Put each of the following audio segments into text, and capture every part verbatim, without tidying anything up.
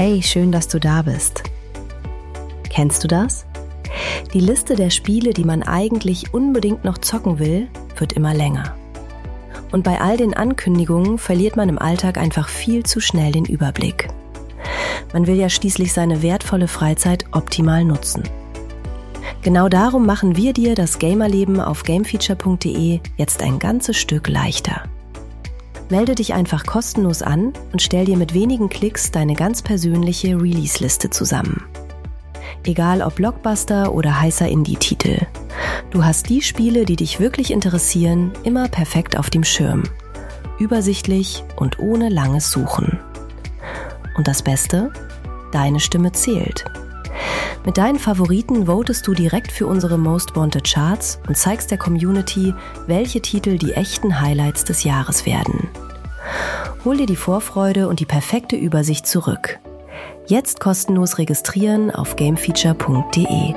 Hey, schön, dass du da bist. Kennst du das? Die Liste der Spiele, die man eigentlich unbedingt noch zocken will, wird immer länger. Und bei all den Ankündigungen verliert man im Alltag einfach viel zu schnell den Überblick. Man will ja schließlich seine wertvolle Freizeit optimal nutzen. Genau darum machen wir dir das Gamerleben auf gamefeature punkt de jetzt ein ganzes Stück leichter. Melde dich einfach kostenlos an und stell dir mit wenigen Klicks deine ganz persönliche Release-Liste zusammen. Egal ob Blockbuster oder heißer Indie-Titel. Du hast die Spiele, die dich wirklich interessieren, immer perfekt auf dem Schirm. Übersichtlich und ohne langes Suchen. Und das Beste? Deine Stimme zählt. Mit deinen Favoriten votest du direkt für unsere Most Wanted Charts und zeigst der Community, welche Titel die echten Highlights des Jahres werden. Hol dir die Vorfreude und die perfekte Übersicht zurück. Jetzt kostenlos registrieren auf gamefeature punkt de.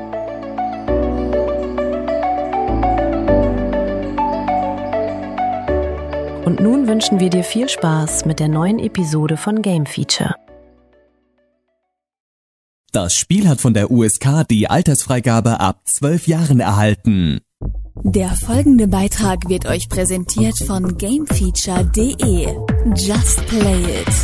Und nun wünschen wir dir viel Spaß mit der neuen Episode von Game Feature. Das Spiel hat von der U S K die Altersfreigabe ab zwölf Jahren erhalten. Der folgende Beitrag wird euch präsentiert von gamefeature punkt de. Just play it.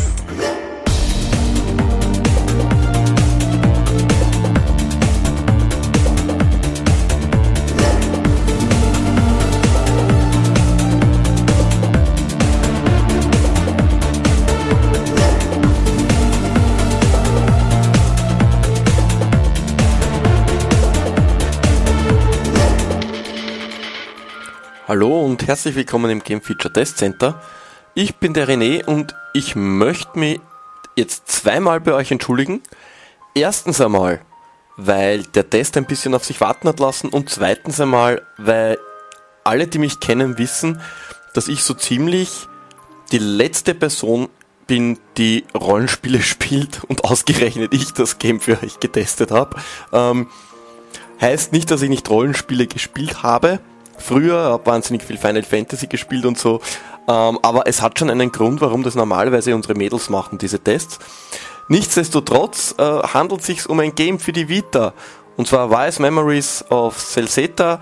Hallo und herzlich willkommen im Game Feature Test Center. Ich bin der René und ich möchte mich jetzt zweimal bei euch entschuldigen. Erstens einmal, weil der Test ein bisschen auf sich warten hat lassen und zweitens einmal, weil alle, die mich kennen, wissen, dass ich so ziemlich die letzte Person bin, die Rollenspiele spielt und ausgerechnet ich das Game für euch getestet habe. Ähm, heißt nicht, dass ich nicht Rollenspiele gespielt habe. Früher habe wahnsinnig viel Final Fantasy gespielt und so, ähm, aber es hat schon einen Grund, warum das normalerweise unsere Mädels machen, diese Tests. Nichtsdestotrotz äh, handelt es sich um ein Game für die Vita, und zwar Wise Memories of Celceta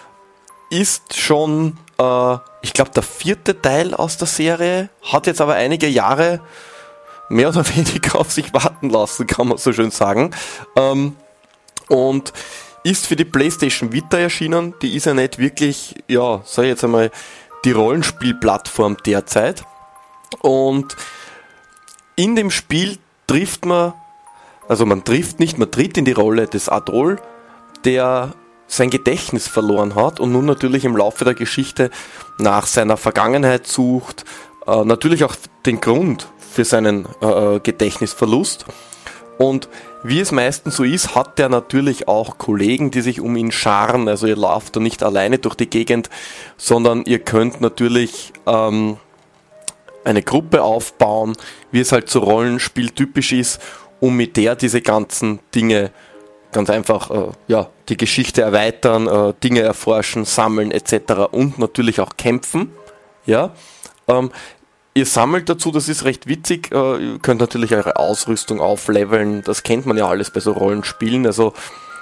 ist schon, äh, ich glaube, der vierte Teil aus der Serie, hat jetzt aber einige Jahre mehr oder weniger auf sich warten lassen, kann man so schön sagen. Ähm, und ist für die PlayStation Vita erschienen, die ist ja nicht wirklich, ja, sag ich jetzt einmal, die Rollenspielplattform derzeit. Und in dem Spiel trifft man, also man trifft nicht, man tritt in die Rolle des Adol, der sein Gedächtnis verloren hat und nun natürlich im Laufe der Geschichte nach seiner Vergangenheit sucht, äh, natürlich auch den Grund für seinen äh, Gedächtnisverlust. Und wie es meistens so ist, hat er natürlich auch Kollegen, die sich um ihn scharen. Also ihr lauft da nicht alleine durch die Gegend, sondern ihr könnt natürlich ähm, eine Gruppe aufbauen, wie es halt so Rollenspiel typisch ist, um mit der diese ganzen Dinge ganz einfach äh, ja, die Geschichte erweitern, äh, Dinge erforschen, sammeln et cetera und natürlich auch kämpfen. Ja. Ähm, Ihr sammelt dazu, das ist recht witzig, ihr könnt natürlich eure Ausrüstung aufleveln, das kennt man ja alles bei so Rollenspielen, also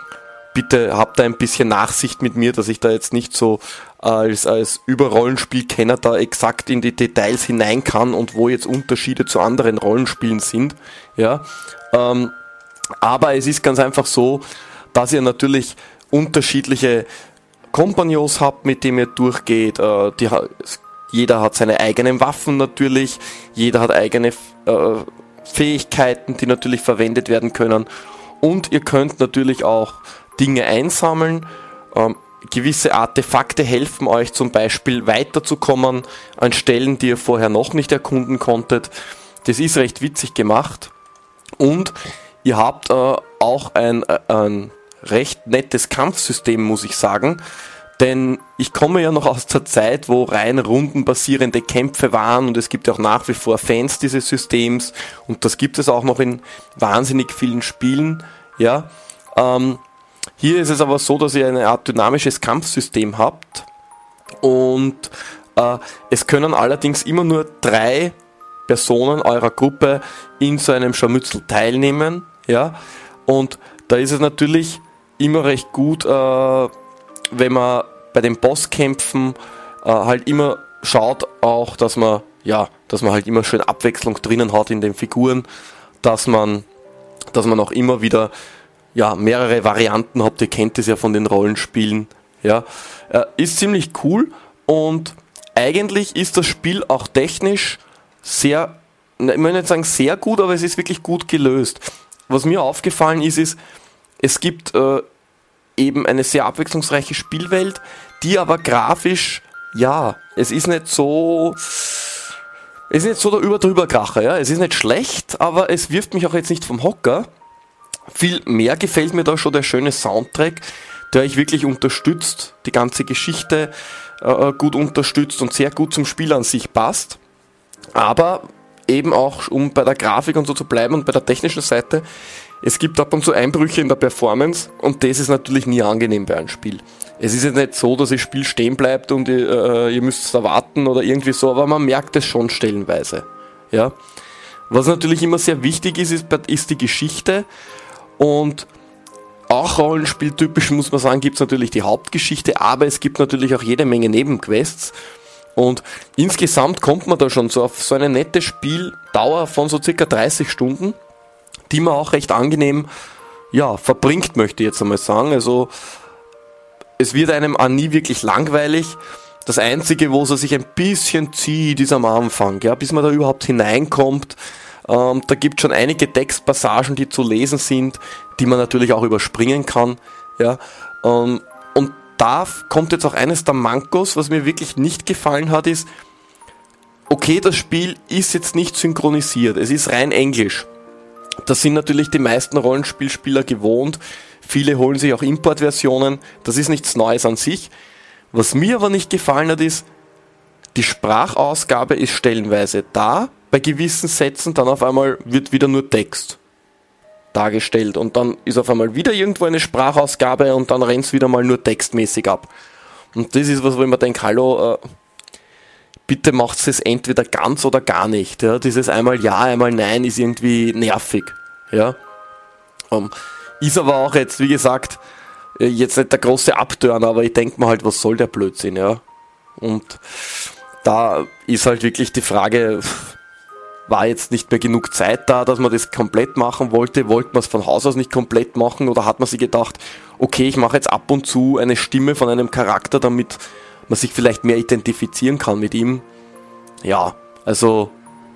bitte habt da ein bisschen Nachsicht mit mir, dass ich da jetzt nicht so als, als Über-Rollenspielkenner da exakt in die Details hinein kann und wo jetzt Unterschiede zu anderen Rollenspielen sind, ja, ähm, aber es ist ganz einfach so, dass ihr natürlich unterschiedliche Kompagnons habt, mit denen ihr durchgeht, äh, die jeder hat seine eigenen Waffen natürlich, jeder hat eigene äh, Fähigkeiten, die natürlich verwendet werden können und ihr könnt natürlich auch Dinge einsammeln. Ähm, gewisse Artefakte helfen euch zum Beispiel weiterzukommen an Stellen, die ihr vorher noch nicht erkunden konntet. Das ist recht witzig gemacht und ihr habt äh, auch ein, äh, ein recht nettes Kampfsystem, muss ich sagen. Denn ich komme ja noch aus der Zeit, wo rein rundenbasierende Kämpfe waren und es gibt ja auch nach wie vor Fans dieses Systems und das gibt es auch noch in wahnsinnig vielen Spielen. Ja, ähm, hier ist es aber so, dass ihr eine Art dynamisches Kampfsystem habt und äh, es können allerdings immer nur drei Personen eurer Gruppe in so einem Scharmützel teilnehmen, ja, und da ist es natürlich immer recht gut, äh, wenn man bei den Bosskämpfen äh, halt immer schaut auch, dass man, ja, dass man halt immer schön Abwechslung drinnen hat in den Figuren, dass man, dass man auch immer wieder, ja, mehrere Varianten habt, ihr kennt es ja von den Rollenspielen, ja, äh, ist ziemlich cool und eigentlich ist das Spiel auch technisch sehr, ich möchte nicht sagen sehr gut, aber es ist wirklich gut gelöst. Was mir aufgefallen ist, ist, es gibt äh, eben eine sehr abwechslungsreiche Spielwelt, die aber grafisch, ja, es ist nicht so, es ist nicht so der Überdrüberkracher, ja, es ist nicht schlecht, aber es wirft mich auch jetzt nicht vom Hocker. Viel mehr gefällt mir da schon der schöne Soundtrack, der euch wirklich unterstützt, die ganze Geschichte äh, gut unterstützt und sehr gut zum Spiel an sich passt. Aber eben auch, um bei der Grafik und so zu bleiben und bei der technischen Seite, es gibt ab und zu Einbrüche in der Performance und das ist natürlich nie angenehm bei einem Spiel. Es ist jetzt nicht so, dass das Spiel stehen bleibt und ihr, äh, ihr müsst da warten oder irgendwie so, aber man merkt es schon stellenweise. Ja? Was natürlich immer sehr wichtig ist, ist, ist die Geschichte und auch rollenspieltypisch muss man sagen, gibt es natürlich die Hauptgeschichte, aber es gibt natürlich auch jede Menge Nebenquests. Und insgesamt kommt man da schon so auf so eine nette Spieldauer von so circa dreißig Stunden, die man auch recht angenehm, ja, verbringt, möchte ich jetzt einmal sagen. Also es wird einem auch nie wirklich langweilig. Das Einzige, wo es sich ein bisschen zieht, ist am Anfang, ja, bis man da überhaupt hineinkommt. Ähm, da gibt es schon einige Textpassagen, die zu lesen sind, die man natürlich auch überspringen kann. Ja, ähm, und da kommt jetzt auch eines der Mankos, was mir wirklich nicht gefallen hat, ist, okay, das Spiel ist jetzt nicht synchronisiert, es ist rein Englisch. Das sind natürlich die meisten Rollenspielspieler gewohnt, viele holen sich auch Importversionen, das ist nichts Neues an sich. Was mir aber nicht gefallen hat, ist, die Sprachausgabe ist stellenweise da, bei gewissen Sätzen, dann auf einmal wird wieder nur Text dargestellt und dann ist auf einmal wieder irgendwo eine Sprachausgabe und dann rennt es wieder mal nur textmäßig ab. Und das ist was, wo ich mir denke, hallo, äh, bitte macht es entweder ganz oder gar nicht. Ja? Dieses einmal ja, einmal nein ist irgendwie nervig. Ja? Ähm, ist aber auch jetzt, wie gesagt, jetzt nicht der große Abtörner, aber ich denke mir halt, was soll der Blödsinn, ja? Und da ist halt wirklich die Frage, war jetzt nicht mehr genug Zeit da, dass man das komplett machen wollte? Wollte man es von Haus aus nicht komplett machen? Oder hat man sich gedacht, okay, ich mache jetzt ab und zu eine Stimme von einem Charakter, damit man sich vielleicht mehr identifizieren kann mit ihm? Ja, also,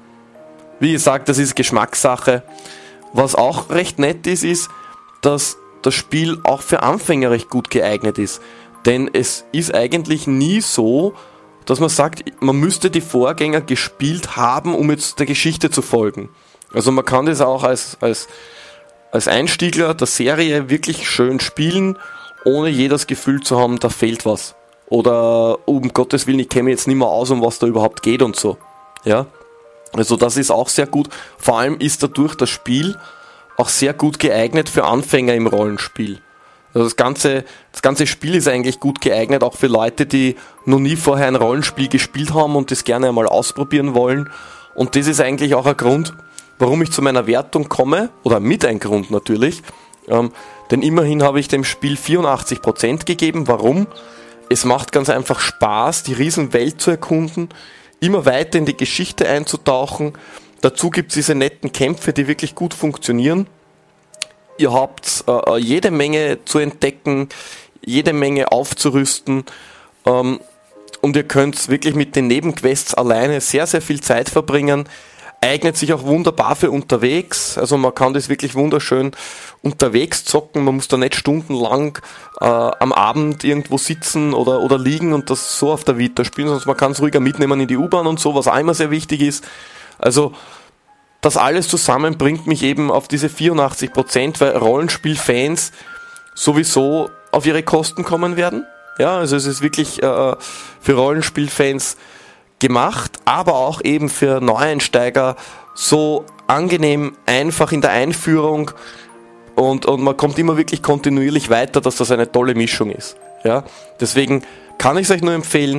wie gesagt, das ist Geschmackssache. Was auch recht nett ist, ist, dass das Spiel auch für Anfänger recht gut geeignet ist. Denn es ist eigentlich nie so, dass man sagt, man müsste die Vorgänger gespielt haben, um jetzt der Geschichte zu folgen. Also man kann das auch als, als, als Einstiegler der Serie wirklich schön spielen, ohne je das Gefühl zu haben, da fehlt was. Oder um Gottes Willen, ich kenne mich jetzt nicht mehr aus, um was da überhaupt geht und so. Ja? Also das ist auch sehr gut. Vor allem ist dadurch das Spiel auch sehr gut geeignet für Anfänger im Rollenspiel. Also das ganze, das ganze Spiel ist eigentlich gut geeignet, auch für Leute, die noch nie vorher ein Rollenspiel gespielt haben und das gerne einmal ausprobieren wollen. Und das ist eigentlich auch ein Grund, warum ich zu meiner Wertung komme, oder mit ein Grund natürlich. Ähm, denn immerhin habe ich dem Spiel vierundachtzig Prozent gegeben. Warum? Es macht ganz einfach Spaß, die Riesenwelt zu erkunden, immer weiter in die Geschichte einzutauchen. Dazu gibt es diese netten Kämpfe, die wirklich gut funktionieren. Ihr habt äh, jede Menge zu entdecken, jede Menge aufzurüsten ähm, und ihr könnt wirklich mit den Nebenquests alleine sehr, sehr viel Zeit verbringen. Eignet sich auch wunderbar für unterwegs, also man kann das wirklich wunderschön unterwegs zocken, man muss da nicht stundenlang äh, am Abend irgendwo sitzen oder, oder liegen und das so auf der Vita spielen, sondern man kann es ruhiger mitnehmen in die U-Bahn und so, was auch immer sehr wichtig ist. Also das alles zusammen bringt mich eben auf diese vierundachtzig Prozent, weil Rollenspielfans sowieso auf ihre Kosten kommen werden. Ja, also es ist wirklich äh, für Rollenspielfans gemacht, aber auch eben für Neueinsteiger so angenehm einfach in der Einführung und, und man kommt immer wirklich kontinuierlich weiter, dass das eine tolle Mischung ist. Ja, deswegen kann ich es euch nur empfehlen,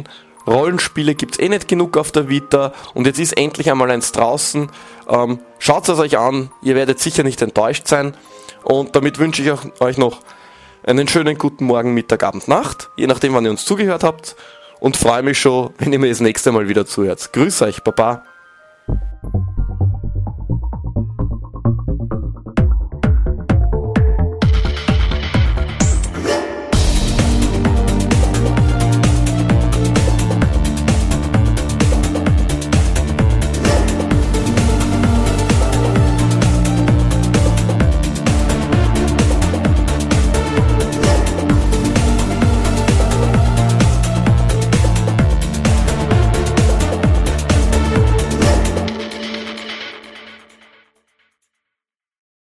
Rollenspiele gibt's eh nicht genug auf der Vita und jetzt ist endlich einmal eins draußen. Ähm, schaut es euch an, ihr werdet sicher nicht enttäuscht sein. Und damit wünsche ich euch noch einen schönen guten Morgen, Mittag, Abend, Nacht, je nachdem, wann ihr uns zugehört habt. Und freue mich schon, wenn ihr mir das nächste Mal wieder zuhört. Grüß euch, Baba.